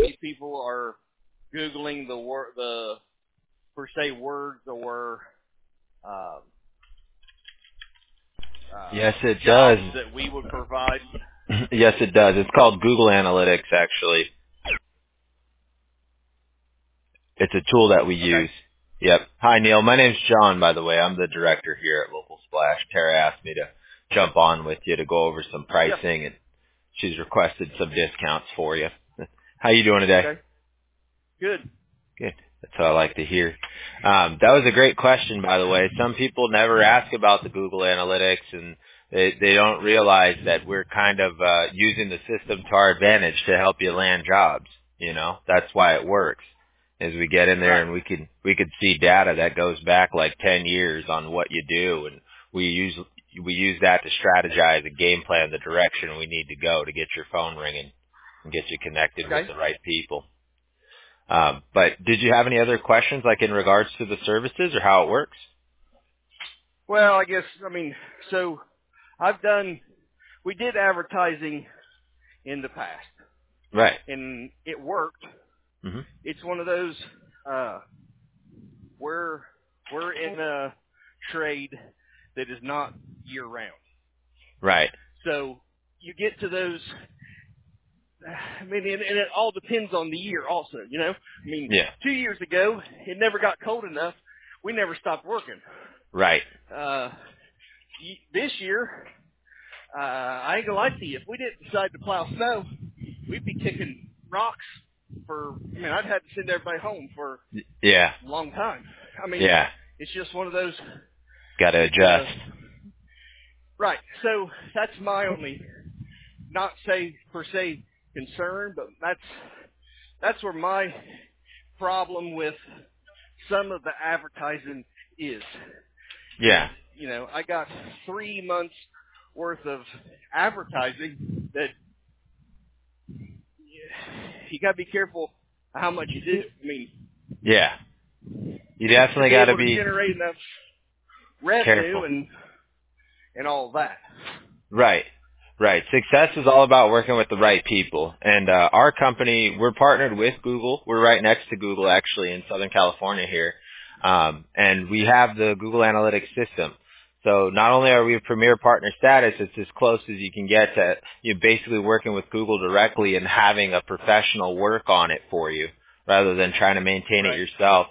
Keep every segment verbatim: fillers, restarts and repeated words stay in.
these people are Googling the word, the per se words or uh, uh, Yes, it jobs does. that we would provide. Yes, it does. It's called Google Analytics, actually. It's a tool that we Okay. use. Yep. Hi, Neil. My name's John, by the way. I'm the director here at Local Splash. Tara asked me to jump on with you to go over some Yeah. pricing, and she's requested some discounts for you. How you doing today? Okay. Good. Good. That's what I like to hear. Um, that was a great question, by the way. Some people never ask about the Google Analytics, and they, they don't realize that we're kind of uh, using the system to our advantage to help you land jobs. You know, that's why it works. As we get in there Right. and we can we could see data that goes back like ten years on what you do, and we use we use that to strategize a game plan, the direction we need to go to get your phone ringing and get you connected with Okay. the right people. Um, but did you have any other questions, like in regards to the services or how it works? Well, I guess I mean so. I've done. We did advertising in the past, Right. and it worked. hmm It's one of those. Uh, we're we're in a trade that is not year round. Right. So you get to those. I mean, and, and it all depends on the year, also. You know, I mean, Yeah. two years ago it never got cold enough. We never stopped working. Right. Uh, y- this year, uh, I ain't gonna lie to you. If we didn't decide to plow snow, we'd be kicking rocks for. I mean, I'd had to send everybody home for Yeah. a long time. I mean, Yeah. it's just one of those. Got to It's uh, adjust. right. So that's my only, not say per se concern, but that's that's where my problem with some of the advertising is. Is Yeah. you know I got three months worth of advertising that you got to be careful how much you do. I mean, Yeah. You to, to definitely be got to able to be generate enough revenue careful. and and all of that. Right. Right. Success is all about working with the right people. And uh, our company, we're partnered with Google. We're right next to Google, actually, in Southern California here. Um, and we have the Google Analytics system. So not only are we a premier partner status, it's as close as you can get to you know, basically working with Google directly and having a professional work on it for you rather than trying to maintain it Right. yourself.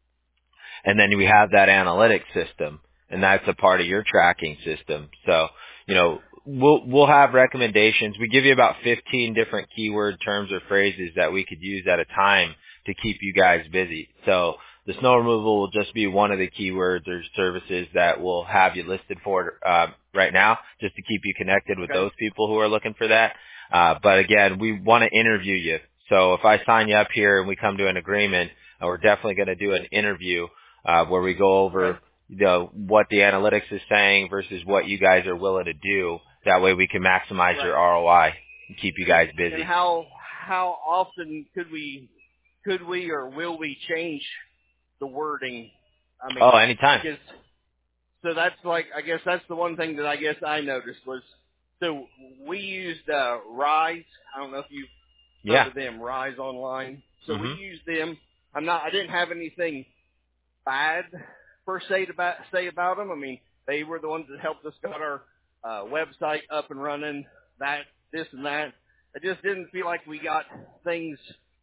And then we have that analytics system, and that's a part of your tracking system. So, you know, we'll we'll have recommendations. We give you about fifteen different keyword terms or phrases that we could use at a time to keep you guys busy. So the snow removal will just be one of the keywords or services that we'll have you listed for uh, right now, just to keep you connected with Okay. those people who are looking for that. Uh, but again, we want to interview you. So if I sign you up here and we come to an agreement, uh, we're definitely going to do an interview uh, where we go over Okay. you know, what the analytics is saying versus what you guys are willing to do. That way we can maximize Right. your R O I and keep you guys And busy. how how often could we could we or will we change the wording? I Oh, mean, anytime. because so that's like I guess that's the one thing that I guess I noticed was so we used uh, Rise. I don't know if you've heard Yeah. of them, Rise Online. So we Mhm. used them. I'm not. I didn't have anything bad per se to ba- say about them. I mean, they were the ones that helped us get our uh, website up and running. That, this, and that. I just didn't feel like we got things.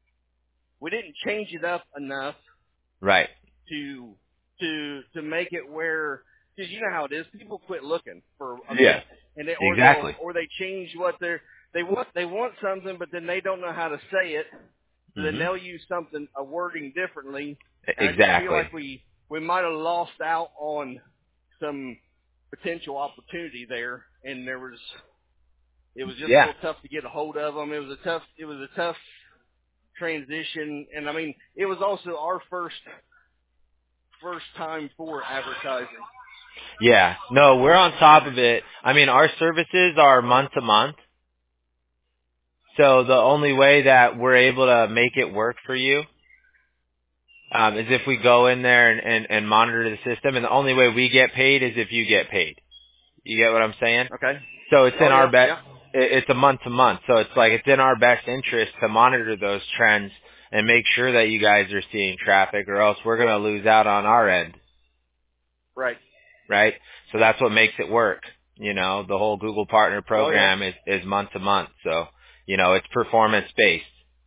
We didn't change it up enough Right. to to to make it where, because you know how it is. People quit looking for a Yeah. minute, and they or they'll Exactly. or they change what they're they want they want something, but then they don't know how to say it. So then Mhm. they'll use something a wording differently, and I just feel Exactly. like we we might have lost out on some potential opportunity there, and there was it was just a Yeah. little tough to get a hold of them. It was a tough it was a tough transition, and I mean it was also our first first time for advertising. Yeah. No, we're on top of it. I mean, our services are month to month. So the only way that we're able to make it work for you um, is if we go in there and, and, and monitor the system. And the only way we get paid is if you get paid. You get what I'm saying? Okay. So it's in Oh our yeah, bet. yeah. it, it's a month to month. So it's like it's in our best interest to monitor those trends and make sure that you guys are seeing traffic, or else we're going to lose out on our end. Right. Right? So that's what makes it work. You know, the whole Google Partner Program oh, yeah. is, is month to month. So, you know, it's performance based.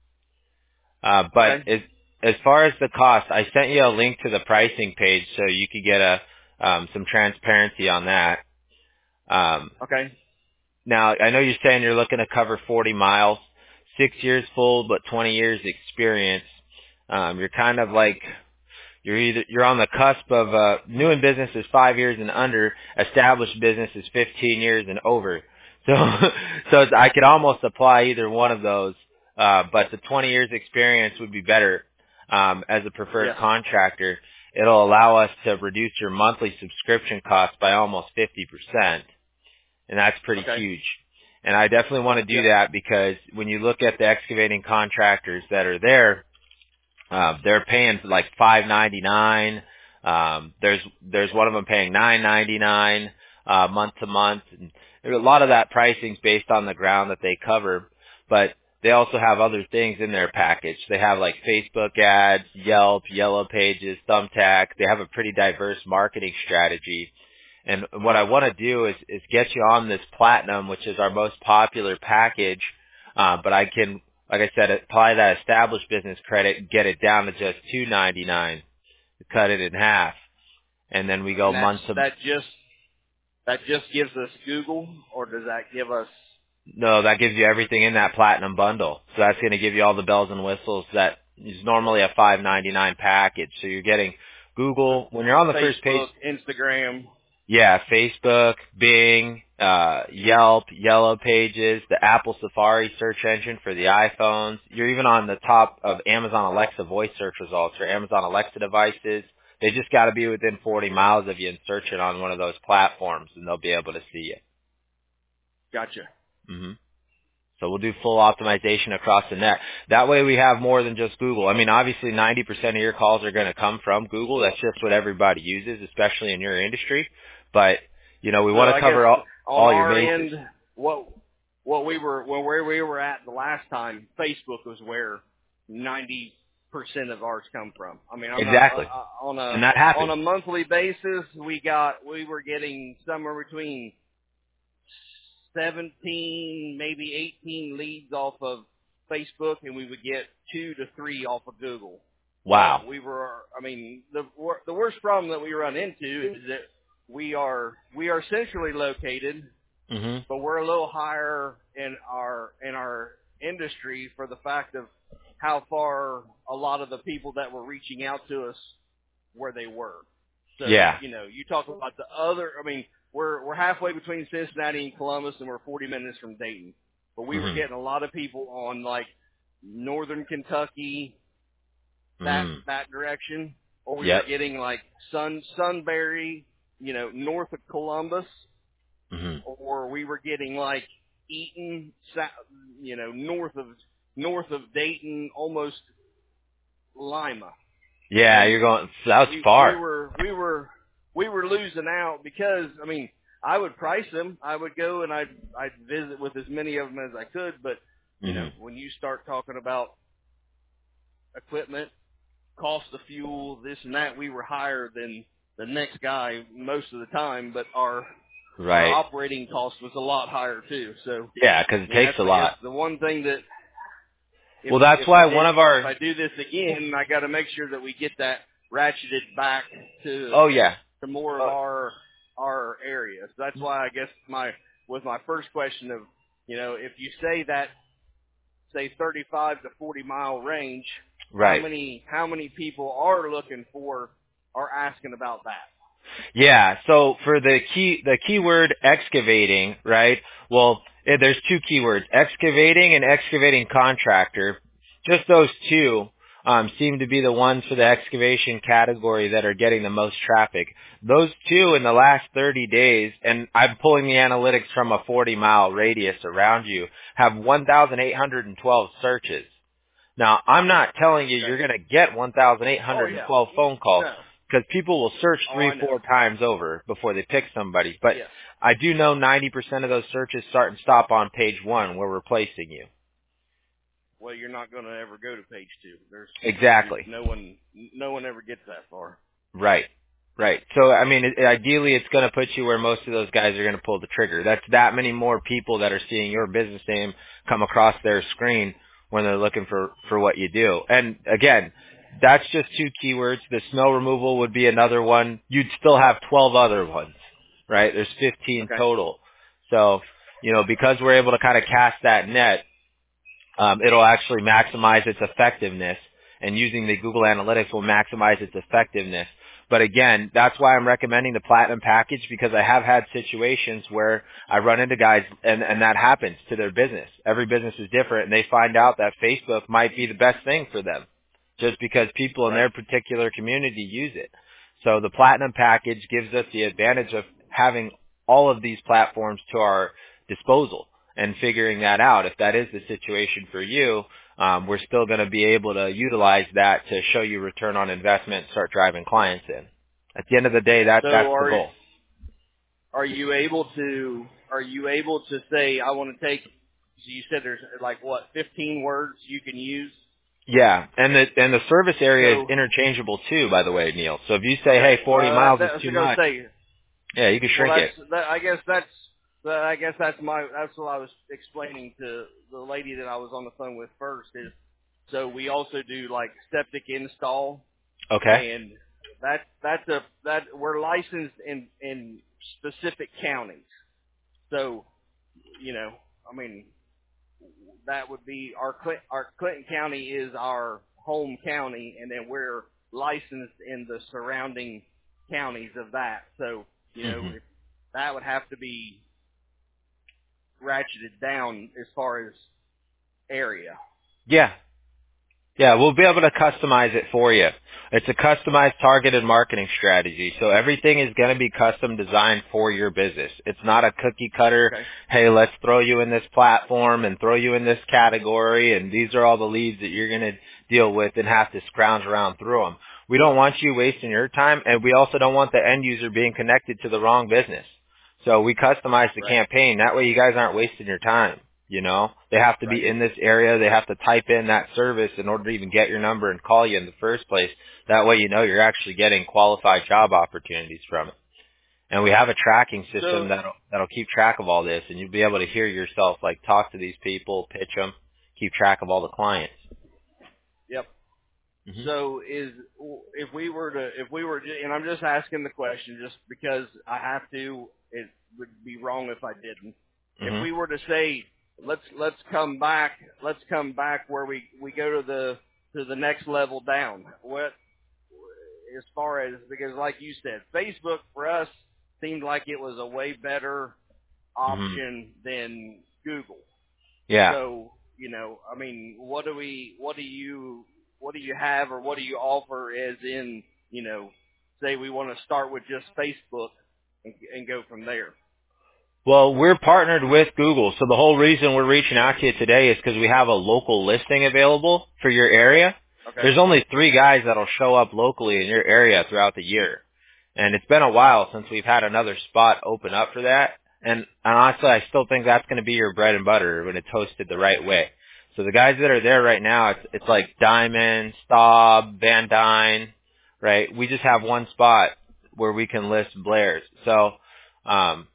Uh, but okay. as, as far as the cost, I sent you a link to the pricing page so you could get a, um, some transparency on that. Um, okay. now, I know you're saying you're looking to cover forty miles, six years full, but twenty years experience. Um, you're kind of like, You're either you're on the cusp of uh, new in business is five years and under, established business is fifteen years and over. So so it's, I could almost apply either one of those, uh, but the twenty years experience would be better um, as a preferred yeah. contractor. It'll allow us to reduce your monthly subscription cost by almost fifty percent, and that's pretty okay. huge. And I definitely want to do yeah. that because when you look at the excavating contractors that are there, Uh, they're paying like five ninety nine. Um, there's there's one of them paying nine ninety nine uh, month to month. And a lot of that pricing's based on the ground that they cover, but they also have other things in their package. They have like Facebook ads, Yelp, Yellow Pages, Thumbtack. They have a pretty diverse marketing strategy. And what I want to do is is get you on this Platinum, which is our most popular package. Uh, but I can. Like I said, apply that established business credit and get it down to just two ninety-nine. Cut it in half, and then we go and month to. That just that just gives us Google, or does that give us? No, that gives you everything in that platinum bundle. So that's going to give you all the bells and whistles that is normally a five ninety-nine package. So you're getting Google when you're on the Facebook, first page. Instagram. Yeah, Facebook, Bing, uh, Yelp, Yellow Pages, the Apple Safari search engine for the iPhones. You're even on the top of Amazon Alexa voice search results or Amazon Alexa devices. They just got to be within forty miles of you and searching on one of those platforms, and they'll be able to see you. Gotcha. hmm So we'll do full optimization across the net. That way we have more than just Google. I mean, obviously ninety percent of your calls are going to come from Google. That's just what everybody uses, especially in your industry. But, you know, we so want to I cover all, on all your our bases. end, what what we were well, where we were at the last time, Facebook was where ninety percent of ours come from. I mean, I'm Exactly. not, uh, on a And that happens. on a monthly basis, we got we were getting somewhere between seventeen, maybe eighteen leads off of Facebook, and we would get two to three off of Google. Wow. Uh, we were, I mean, the the worst problem that we run into is that we are we are centrally located, hmm but we're a little higher in our in our industry for the fact of how far a lot of the people that were reaching out to us where they were. So, Yeah. you know, you talk about the other, I mean, we're we're halfway between Cincinnati and Columbus, and we're forty minutes from Dayton. But we hmm were getting a lot of people on like northern Kentucky, that mm that direction, or we Yep. were getting like Sun Sunbury, you know, north of Columbus, hmm or we were getting like Eaton, sa- you know, north of north of Dayton, almost Lima. Yeah, And you're going, that's we, far. we were we were we were losing out because I mean I would price them. I would go and I'd I'd visit with as many of them as I could. But you hmm know when you start talking about equipment, cost of fuel, this and that, we were higher than the next guy most of the time. But our our Right. operating cost was a lot higher too. So Yeah, because it I mean, takes that's a I lot. guess the one thing that if, Well, that's if why I did, one of our, if I do this again, I got to make sure that we get that ratcheted back to oh yeah. to more of our our areas. That's why I guess my was my first question of, you know, if you say that say thirty-five to forty mile range, Right. how many how many people are looking for are asking about that? Yeah, so for the key, the keyword excavating, right? Well, eh, there's two keywords, excavating and excavating contractor. Just those two um, seem to be the ones for the excavation category that are getting the most traffic. Those two in the last thirty days, and I'm pulling the analytics from a forty mile radius around you, have one thousand eight hundred twelve searches. Now, I'm not telling you Okay. you're going to get one thousand eight Oh hundred yeah. twelve phone calls. No. because people will search Oh, three, I know. four times over before they pick somebody. But Yes. I do know ninety percent of those searches start and stop on page one where we're placing you. Well, you're not going to ever go to page two. There's Exactly. no one, no one ever gets that far. Right. Right. So, I mean, it, ideally it's going to put you where most of those guys are going to pull the trigger. That's that many more people that are seeing your business name come across their screen when they're looking for, for what you do. And again, that's just two keywords. The snow removal would be another one. You'd still have twelve other ones, right? There's fifteen Okay. total. So, you know, because we're able to kind of cast that net, um, it'll actually maximize its effectiveness, and using the Google Analytics will maximize its effectiveness. But again, that's why I'm recommending the Platinum package, because I have had situations where I run into guys and, and that happens to their business. Every business is different, and they find out that Facebook might be the best thing for them just because people in Right. their particular community use it. So the Platinum package gives us the advantage of having all of these platforms to our disposal and figuring that out. If that is the situation for you, um, we're still going to be able to utilize that to show you return on investment and start driving clients in. At the end of the day, that So that's are the goal. are you able to are you able to say I want to take? So you said there's like what fifteen words you can use. Yeah, and the and the service area So is interchangeable too, by the way, Neil. So if you say, okay, hey, forty well that, miles that, is I was too going to much, say. yeah, you can Well, shrink it. that's that, I guess that's that, I guess that's my that's what I was explaining to the lady that I was on the phone with first is. So we also do like septic install. Okay. And that that's a that we're licensed in in specific counties. So, you know, I mean, that would be our Clint, our Clinton County is our home county, and then we're licensed in the surrounding counties of that. So, you know, Mhm. if, that would have to be ratcheted down as far as area. Yeah. Yeah, we'll be able to customize it for you. It's a customized targeted marketing strategy. So everything is going to be custom designed for your business. It's not a cookie cutter, Okay. hey, let's throw you in this platform and throw you in this category, and these are all the leads that you're going to deal with and have to scrounge around through them. We don't want you wasting your time, and we also don't want the end user being connected to the wrong business. So we customize the Right. campaign. That way you guys aren't wasting your time. You know, they have to Right. be in this area. They have to type in that service in order to even get your number and call you in the first place. That way you know you're actually getting qualified job opportunities from it. And we have a tracking system So, that'll, that'll keep track of all this, and you'll be able to hear yourself, like, talk to these people, pitch them, keep track of all the clients. yep. Mm-hmm. So is if we were to if we were to, and I'm just asking the question just because I have to. It would be wrong if I didn't. If Mm-hmm. we were to say let's let's come back let's come back where we we go to the to the next level down. What as far as because like you said, Facebook for us seemed like it was a way better Mm-hmm. option than Google. Yeah. So, you know, I mean, what do we, what do you, what do you have or what do you offer as in, you know, say we want to start with just Facebook and, and go from there? Well, we're partnered with Google, so the whole reason we're reaching out to you today is because we have a local listing available for your area. Okay. There's only three guys that'll show up locally in your area throughout the year. And it's been a while since we've had another spot open up for that. And, and honestly, I still think that's going to be your bread and butter when it's hosted the right way. So the guys that are there right now, it's, it's like Diamond, Staub, Van Dyne, right? We just have one spot where we can list Blair's. So, um,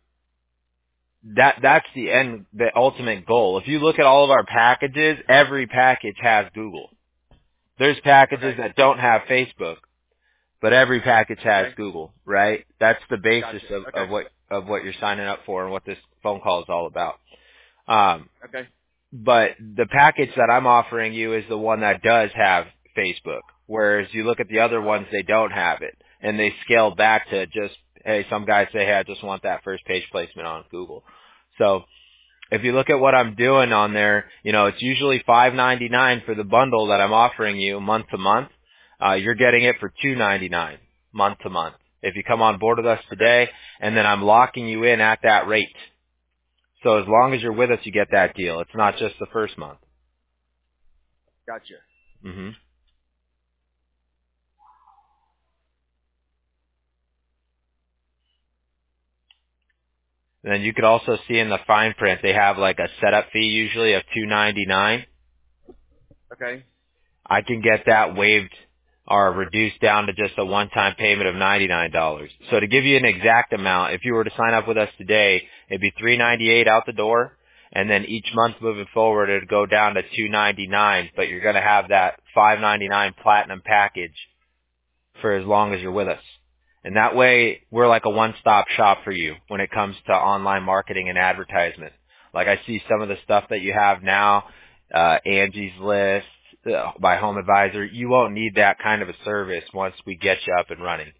that that's the end, the ultimate goal. If you look at all of our packages, every package has Google. There's packages Okay. that don't have Facebook, but every package has Okay. Google, right? That's the basis Gotcha. of, Okay. of what of what you're signing up for and what this phone call is all about. Um, Okay. but the package that I'm offering you is the one that does have Facebook, whereas you look at the other ones, they don't have it, and they scale back to just, hey, some guys say, hey, I just want that first page placement on Google. So if you look at what I'm doing on there, you know, it's usually five ninety-nine for the bundle that I'm offering you month to month. Uh, you're getting it for two ninety-nine month to month if you come on board with us today, and then I'm locking you in at that rate. So as long as you're with us, you get that deal. It's not just the first month. Gotcha. hmm And then you could also see in the fine print they have like a setup fee usually of two ninety-nine. Okay. I can get that waived or reduced down to just a one-time payment of ninety-nine dollars. So to give you an exact amount, if you were to sign up with us today, it'd be three ninety-eight out the door, and then each month moving forward it'd go down to two ninety-nine, but you're going to have that five ninety-nine platinum package for as long as you're with us. And that way, we're like a one-stop shop for you when it comes to online marketing and advertisement. Like I see some of the stuff that you have now, uh, Angie's List, uh, by Home Advisor. You won't need that kind of a service once we get you up and running.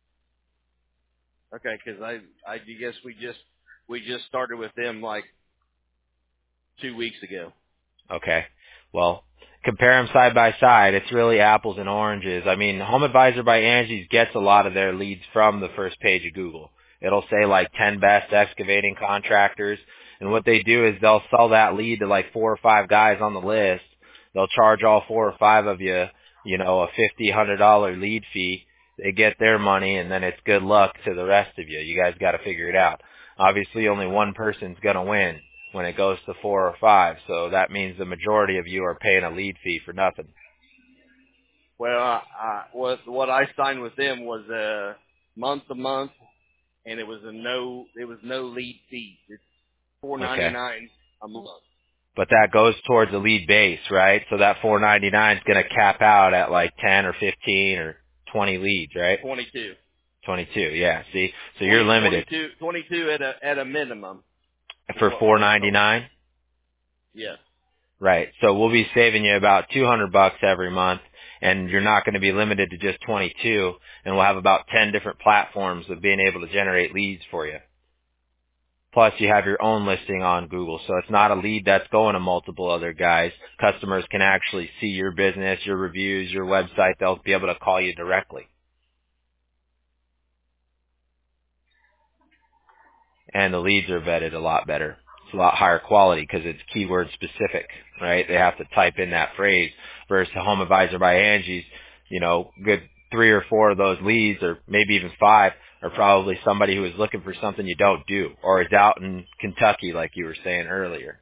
Okay, because I, I guess we just, we just started with them like two weeks ago. Okay. Well, compare them side by side. It's really apples and oranges. I mean, Home Advisor by Angie's gets a lot of their leads from the first page of Google. It'll say like ten best excavating contractors. And what they do is they'll sell that lead to like four or five guys on the list. They'll charge all four or five of you, you know, a fifty, one hundred dollar lead fee. They get their money, and then it's good luck to the rest of you. You guys got to figure it out. Obviously, only one person's going to win when it goes to four or five, so that means the majority of you are paying a lead fee for nothing. Well, I, I, what what I signed with them was a month to month, and it was a no it was no lead fee. It's four ninety nine a month. But that goes towards the lead base, right? So that four ninety-nine is going to cap out at like ten or fifteen or twenty leads, right? Twenty-two. Twenty-two, yeah. See, so you're limited. Twenty-two, twenty-two at a at a minimum. For four ninety-nine? Yes. Right. So we'll be saving you about two hundred bucks every month, and you're not going to be limited to just twenty-two, and we'll have about ten different platforms of being able to generate leads for you. Plus, you have your own listing on Google, so it's not a lead that's going to multiple other guys. Customers can actually see your business, your reviews, your website. They'll be able to call you directly. And the leads are vetted a lot better. It's a lot higher quality because it's keyword specific, right? They have to type in that phrase versus Home Advisor by Angie's, you know, good three or four of those leads or maybe even five are probably somebody who is looking for something you don't do or is out in Kentucky like you were saying earlier.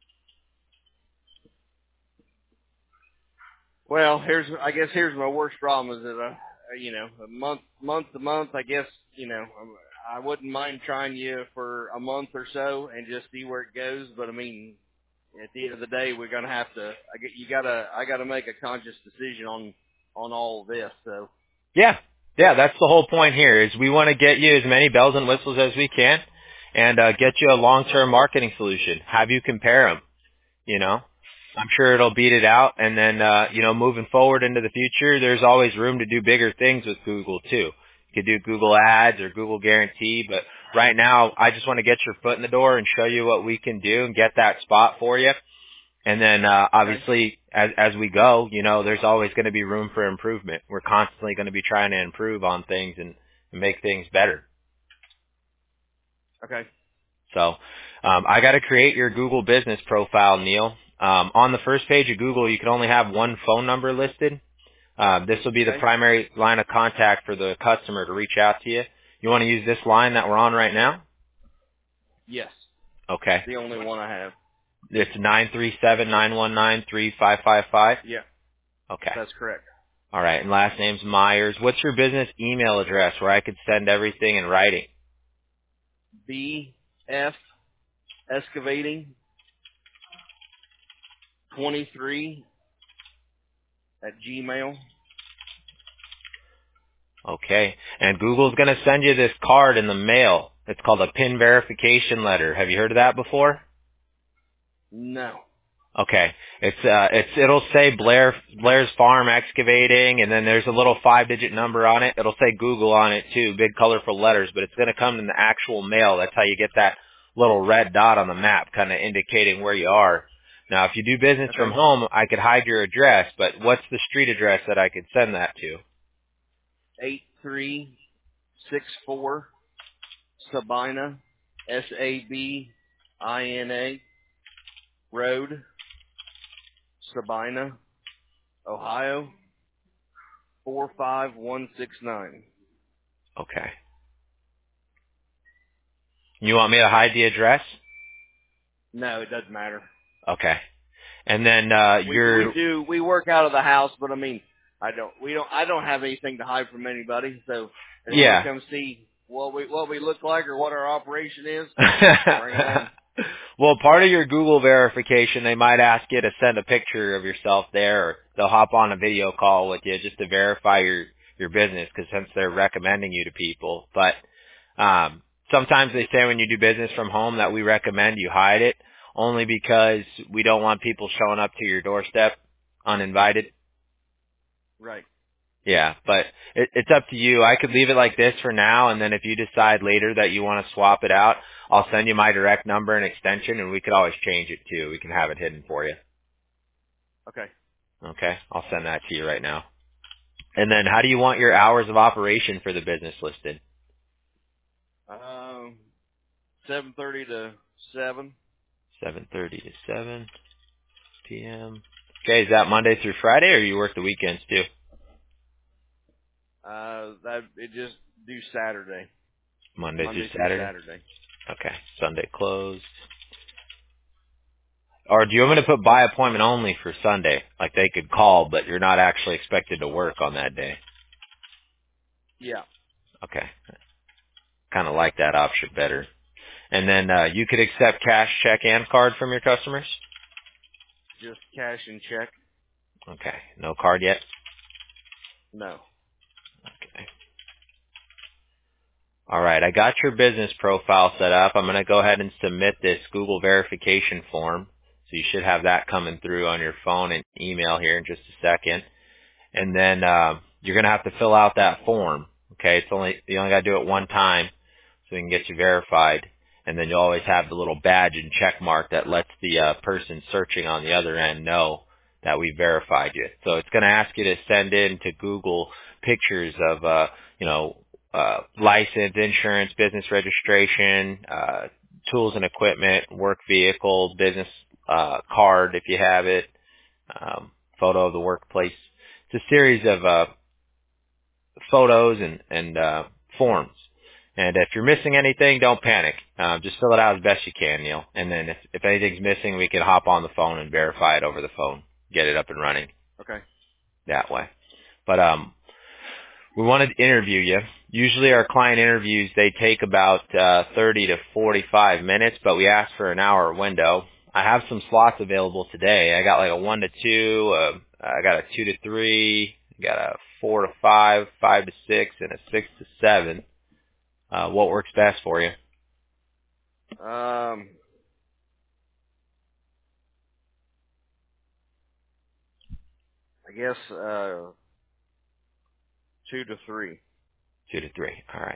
Well, here's I guess here's my worst problem is that uh, you know a month month to month. I guess you know I wouldn't mind trying you for a month or so and just see where it goes. But I mean, at the end of the day, we're gonna have to. I get you gotta I gotta make a conscious decision on on all of this. So yeah, yeah, that's the whole point here. Is we want to get you as many bells and whistles as we can, and uh, get you a long-term marketing solution. Have you compare them, you know. I'm sure it'll beat it out. And then, uh, you know, moving forward into the future, there's always room to do bigger things with Google too. You could do Google Ads or Google Guarantee, but right now I just want to get your foot in the door and show you what we can do and get that spot for you. And then, uh, obviously as, as we go, you know, there's always going to be room for improvement. We're constantly going to be trying to improve on things and, and make things better. Okay. So, um, I got to create your Google business profile, Neil. Um, on the first page of Google, you can only have one phone number listed. Uh, this will be the Okay. primary line of contact for the customer to reach out to you. You want to use this line that we're on right now? Yes. Okay. It's the only one I have. It's nine three seven, nine one nine, three five five five? Yeah. Okay. That's correct. All right. And last name's Myers. What's your business email address where I could send everything in writing? B F Excavating twenty-three at Gmail. Okay. And Google's going to send you this card in the mail. It's called a PIN verification letter. Have you heard of that before? No. Okay. It's uh it's it'll say Blair Blair's Farm Excavating, and then there's a little five digit number on it. It'll say Google on it too, big colorful letters, but it's gonna come in the actual mail. That's how you get that little red dot on the map kinda indicating where you are. Now if you do business Okay. from home, I could hide your address, but what's the street address that I could send that to? Eight three six four Sabina S A B I N A Road, Sabina, Ohio, four five one six nine. Okay. You want me to hide the address? No, it doesn't matter. Okay. And then uh We your we do we work out of the house, but I mean, I don't we don't I don't have anything to hide from anybody. So if they want yeah. to come see what we what we look like or what our operation is, bring it on. Well, part of your Google verification, they might ask you to send a picture of yourself there, or they'll hop on a video call with you just to verify your your business, because since they're recommending you to people. But um, sometimes they say when you do business from home that we recommend you hide it, only because we don't want people showing up to your doorstep uninvited. Right. Yeah, but it, it's up to you. I could leave it like this for now, and then if you decide later that you want to swap it out, I'll send you my direct number and extension, and we could always change it too. We can have it hidden for you. Okay. Okay, I'll send that to you right now. And then how do you want your hours of operation for the business listed? Um, seven thirty to seven. seven thirty to seven p.m. Okay, is that Monday through Friday, or you work the weekends too? Uh, that it just do Saturday, Monday through Monday through Saturday? Saturday. Okay, Sunday closed. Or do you want me to put by appointment only for Sunday? Like they could call, but you're not actually expected to work on that day. Yeah. Okay. Kind of like that option better. And then uh, you could accept cash, check, and card from your customers? Just cash and check. Okay. No card yet? No. Okay. All right. I got your business profile set up. I'm going to go ahead and submit this Google verification form. So you should have that coming through on your phone and email here in just a second. And then uh, you're going to have to fill out that form. Okay. It's only you only got to do it one time so we can get you verified. And then you'll always have the little badge and check mark that lets the uh, person searching on the other end know that we verified you. So it's going to ask you to send in to Google pictures of, uh, you know, uh, license, insurance, business registration, uh, tools and equipment, work vehicle, business uh, card if you have it, um, photo of the workplace. It's a series of uh, photos and, and uh, forms. And if you're missing anything, don't panic. Uh, just fill it out as best you can, Neil. And then if, if anything's missing, we can hop on the phone and verify it over the phone, get it up and running Okay. that way. But um, we wanted to interview you. Usually our client interviews, they take about uh, thirty to forty-five minutes, but we ask for an hour window. I have some slots available today. I got like a one to two, uh, I got a two to three, got a four to five, five to six, and a six to seven. Uh, what works best for you? Um, I guess uh, two to three. Two to three. All right.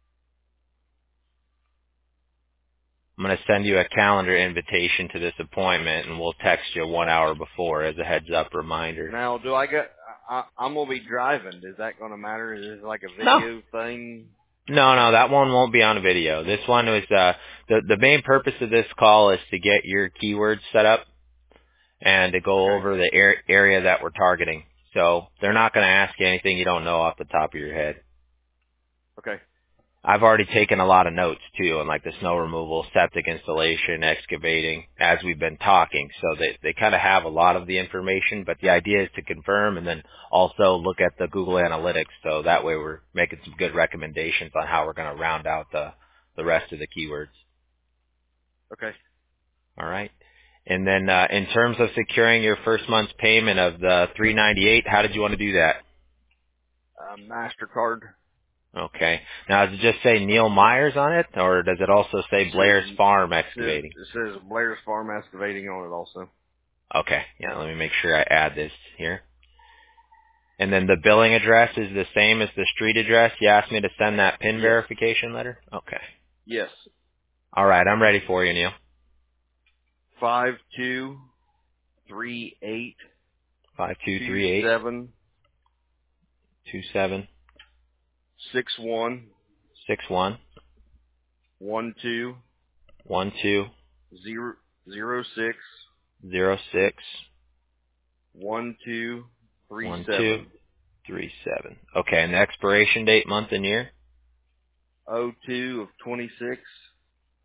I'm going to send you a calendar invitation to this appointment, and we'll text you one hour before as a heads-up reminder. Now, do I get? I, I'm gonna be driving. Is that gonna matter? Is it like a No. video thing? No, no, that one won't be on a video. This one was, uh, the, the main purpose of this call is to get your keywords set up and to go Okay. over the ar- area that we're targeting. So they're not going to ask you anything you don't know off the top of your head. Okay. I've already taken a lot of notes too on like the snow removal, septic installation, excavating as we've been talking. So they, they kind of have a lot of the information, but the idea is to confirm and then also look at the Google Analytics. So that way we're making some good recommendations on how we're going to round out the, the rest of the keywords. Okay. All right. And then uh, in terms of securing your first month's payment of the three ninety-eight, how did you want to do that? Uh, Mastercard. Okay. Now, does it just say Neil Myers on it, or does it also say It Blair's says Farm it says, Excavating? it says Blair's Farm Excavating on it also. Okay. Yeah, let me make sure I add this here. And then the billing address is the same as the street address. You asked me to send that PIN Yes. verification letter? Okay. Yes. All right. I'm ready for you, Neil. Five two three eight Five two two three eight seven two seven six one six one one two one two zero zero six zero six one two three one two seven three seven. Okay. And the expiration date, month, and year? oh two of twenty six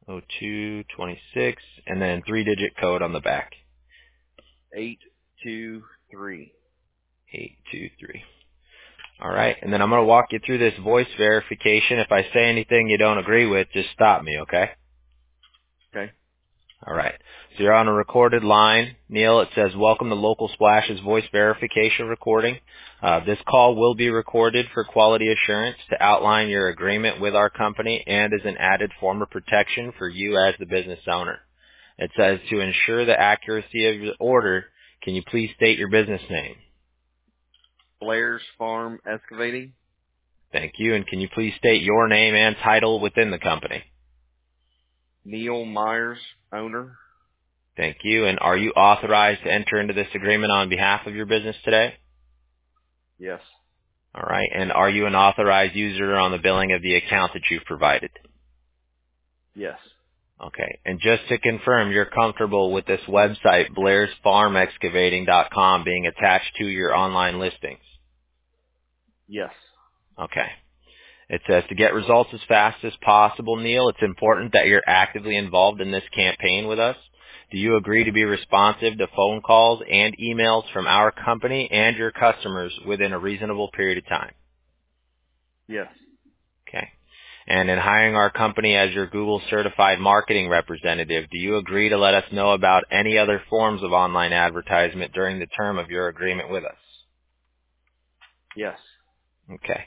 oh two twenty-six, and then three-digit code on the back. eight two three. eight two three. All right, and then I'm going to walk you through this voice verification. If I say anything you don't agree with, just stop me, okay? Okay. All right. So you're on a recorded line. Neil, it says, welcome to Local Splash's voice verification recording. Uh, this call will be recorded for quality assurance to outline your agreement with our company and as an added form of protection for you as the business owner. It says, to ensure the accuracy of the order, can you please state your business name? Blair's Farm Excavating. Thank you. And can you please state your name and title within the company? Neil Myers, owner. Thank you. And are you authorized to enter into this agreement on behalf of your business today? Yes. All right. And are you an authorized user on the billing of the account that you've provided? Yes. Okay. And just to confirm, you're comfortable with this website, blairs farm excavating dot com, being attached to your online listings? Yes. Okay. It says to get results as fast as possible, Neil, it's important that you're actively involved in this campaign with us. Do you agree to be responsive to phone calls and emails from our company and your customers within a reasonable period of time? Yes. Okay. And in hiring our company as your Google certified marketing representative, do you agree to let us know about any other forms of online advertisement during the term of your agreement with us? Yes. Okay.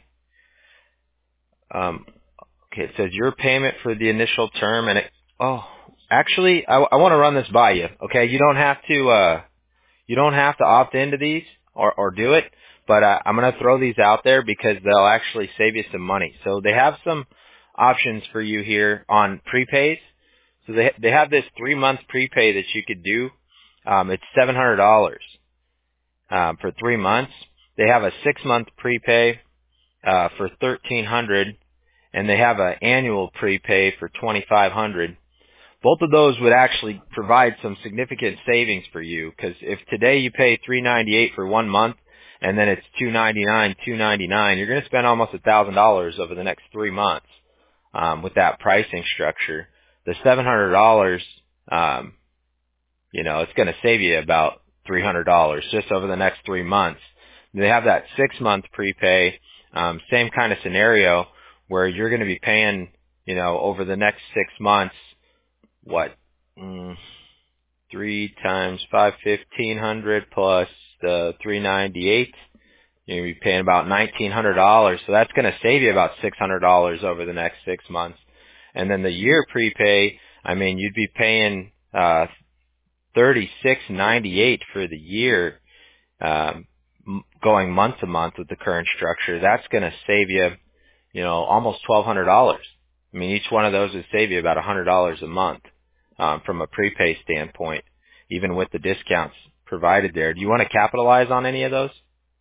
Um, okay, it says your payment for the initial term, and it, oh, actually, I, I want to run this by you. Okay, you don't have to, uh, you don't have to opt into these or, or do it, but uh, I'm going to throw these out there because they'll actually save you some money. So they have some options for you here on prepays. So they they have this three month prepay that you could do. Um, it's seven hundred dollars um, for three months. They have a six month prepay uh, for thirteen hundred dollars, and they have an annual prepay for twenty-five hundred dollars. Both of those would actually provide some significant savings for you, because if today you pay three ninety-eight for one month and then it's two ninety-nine, two ninety-nine, you're going to spend almost a thousand dollars over the next three months um, with that pricing structure. The seven hundred dollars, um, you know, it's going to save you about three hundred dollars just over the next three months. They have that six month prepay, um, same kind of scenario where you're going to be paying, you know, over the next six months. What, mm, three times five, fifteen hundred plus the three ninety-eight. You're gonna be paying about nineteen hundred dollars. So that's going to save you about six hundred dollars over the next six months. And then the year prepay, I mean, you'd be paying uh, thirty-six ninety-eight for the year, um, m- going month to month with the current structure. That's going to save you, you know, almost twelve hundred dollars. I mean, each one of those would save you about one hundred dollars a month um, from a prepay standpoint, even with the discounts provided there. Do you want to capitalize on any of those?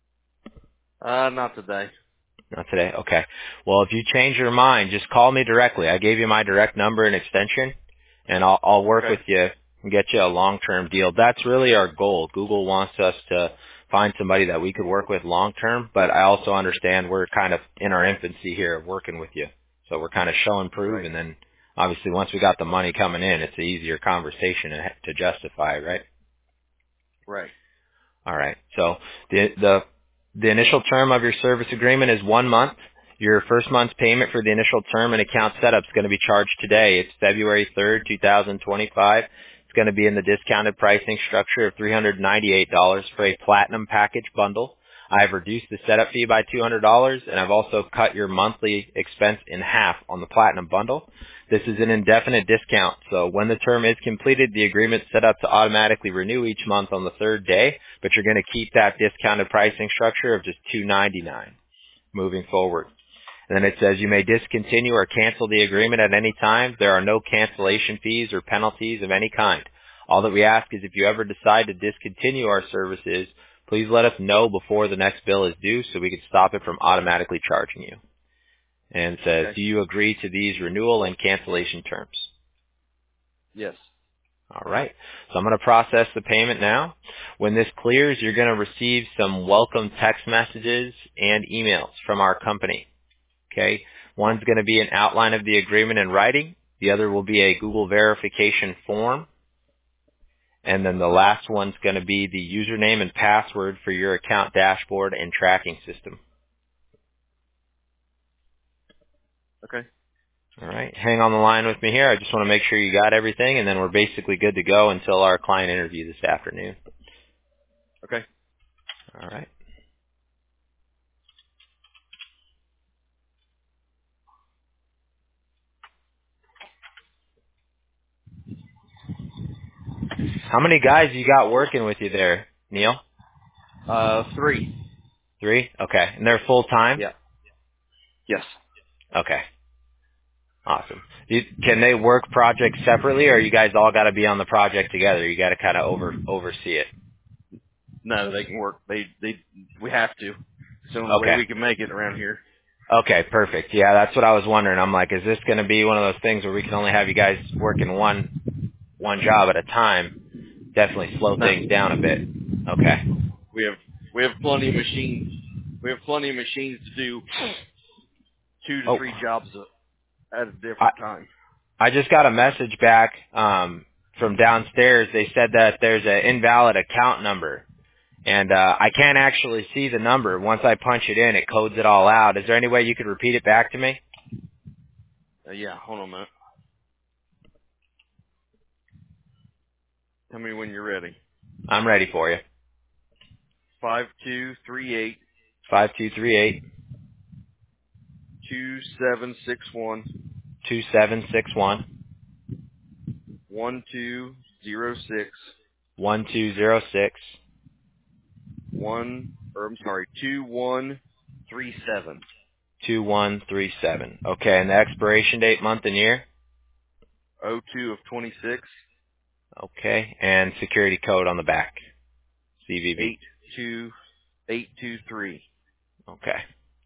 Uh, not today. Not today? Okay. Well, if you change your mind, just call me directly. I gave you my direct number and extension, and I'll, I'll work Okay. with you and get you a long-term deal. That's really our goal. Google wants us to find somebody that we could work with long-term, but I also understand we're kind of in our infancy here of working with you. So we're kind of show and prove, Right. and then obviously once we got the money coming in, it's an easier conversation to to justify, right? Right. All right. So the the the initial term of your service agreement is one month. Your first month's payment for the initial term and account setup is going to be charged today. It's February third, two thousand twenty-five. It's going to be in the discounted pricing structure of three hundred ninety-eight dollars for a platinum package bundle. I've reduced the setup fee by two hundred dollars, and I've also cut your monthly expense in half on the platinum bundle. This is an indefinite discount, so when the term is completed, the agreement's set up to automatically renew each month on the third day, but you're going to keep that discounted pricing structure of just two hundred ninety-nine dollars moving forward. And then it says you may discontinue or cancel the agreement at any time. There are no cancellation fees or penalties of any kind. All that we ask is if you ever decide to discontinue our services, please let us know before the next bill is due so we can stop it from automatically charging you. And it says, Okay. do you agree to these renewal and cancellation terms? Yes. All right. So I'm going to process the payment now. When this clears, you're going to receive some welcome text messages and emails from our company. Okay. One's going to be an outline of the agreement in writing, The other will be a Google verification form. And then the last one's going to be the username and password for your account dashboard and tracking system. Okay. All right. Hang on the line with me here. I just want to make sure you got everything, and then we're basically good to go until our client interview this afternoon. Okay. All right. How many guys you got working with you there, Neil? Uh, three. Three? Okay. And they're full-time? Yeah. Yes. Okay. Awesome. You, can they work projects separately, or you guys all got to be on the project together? You got to kind of over oversee it. No, they can work. They they we have to. It's the only way Okay. we can make it around here. Okay, perfect. Yeah, that's what I was wondering. I'm like, is this going to be one of those things where we can only have you guys working one one job at a time? Definitely slow No. things down a bit. Okay. We have we have plenty of machines. We have plenty of machines to do two to Oh, three jobs at a I different time. I just got a message back um, from downstairs. They said that there's an invalid account number. And uh, I can't actually see the number. Once I punch it in, it codes it all out. Is there any way you could repeat it back to me? Uh, yeah, hold on a minute. Tell me when you're ready. I'm ready for you. Five two three eight Five two three eight two seven six one two seven six one one two zero six one two zero six one. Or I'm sorry, two one three seven. two one three seven. Okay, and the expiration date, month and year? O two of twenty six Okay, and security code on the back. C V V. eight two eight two three. Okay.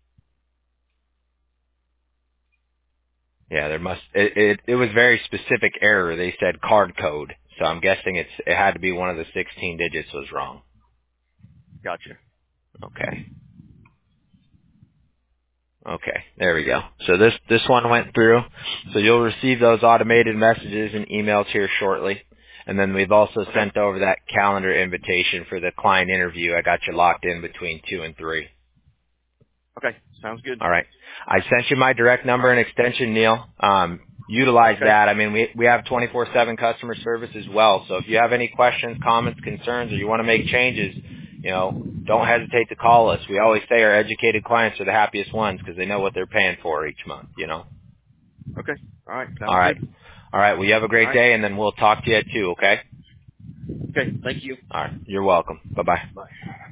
Yeah, there must. It, it it was very specific error. They said card code, so I'm guessing it's it had to be one of the sixteen digits was wrong. Gotcha. Okay. Okay, there we go. So this this one went through. So you'll receive those automated messages and emails here shortly. And then we've also Okay. sent over that calendar invitation for the client interview. I got you locked in between two and three. Okay, sounds good. All right. I sent you my direct number and extension, Neil. Um, utilize Okay. that. I mean, we we have twenty-four seven customer service as well. So if you have any questions, comments, concerns, or you want to make changes, you know, don't hesitate to call us. We always say our educated clients are the happiest ones because they know what they're paying for each month, you know. Okay. All right, sounds All right. good. All right. Well, you have a great All right. day, and then we'll talk to you at two, okay? Okay, thank you. All right. You're welcome. Bye-bye. Bye.